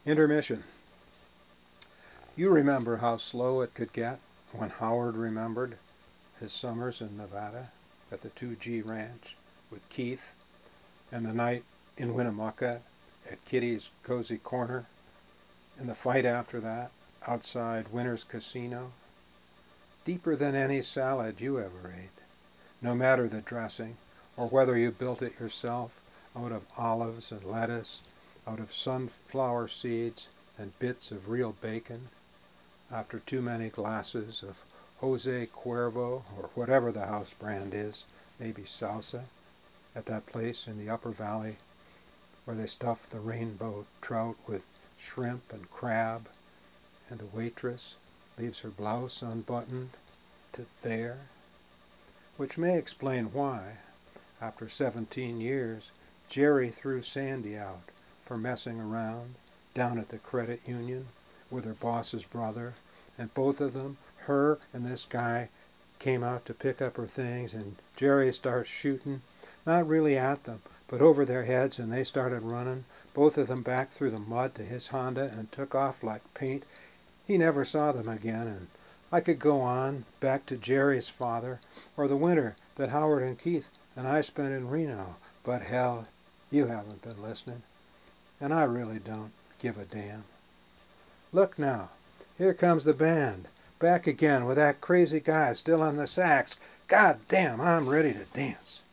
Intermission. You remember how slow it could get when Howard remembered his summers in Nevada at the 2G Ranch with Keith, and the night in Winnemucca at Kitty's Cozy Corner, and the fight after that outside Winter's Casino. Deeper than any salad you ever ate, no matter the dressing, or whether you built it yourself out of olives and lettuce, out of sunflower seeds and bits of real bacon, after too many glasses of Jose Cuervo, or whatever the house brand is, maybe Salsa, at that place in the Upper Valley where they stuff the rainbow trout with shrimp and crab, and the waitress leaves her blouse unbuttoned to there, which may explain why, after 17 years, Jerry threw Sandy out for messing around down at the credit union with her boss's brother, and both of them, her and this guy, came out to pick up her things, and Jerry starts shooting, not really at them, but over their heads, and they started running, both of them back through the mud to his Honda and took off like paint. He never saw them again, and I could go on, back to Jerry's father, or the winter that Howard and Keith and I spent in Reno, but hell, you haven't been listening, and I really don't give a damn. Look now, here comes the band, back again with that crazy guy still on the sax. God damn, I'm ready to dance.